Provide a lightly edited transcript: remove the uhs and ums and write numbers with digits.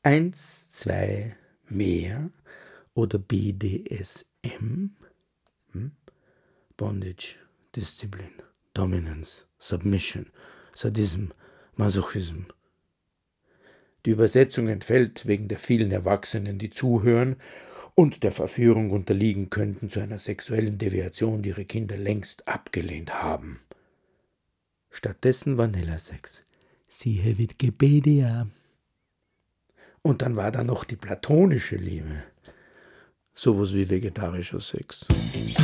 1, 2, mehr oder BDSM, Bondage, Discipline, Dominance, Submission, Sadism, Masochism. Die Übersetzung entfällt wegen der vielen Erwachsenen, die zuhören und der Verführung unterliegen könnten zu einer sexuellen Deviation, die ihre Kinder längst abgelehnt haben. Stattdessen Vanilla-Sex. Siehe Wikipedia. Und dann war da noch die platonische Liebe. Sowas wie vegetarischer Sex.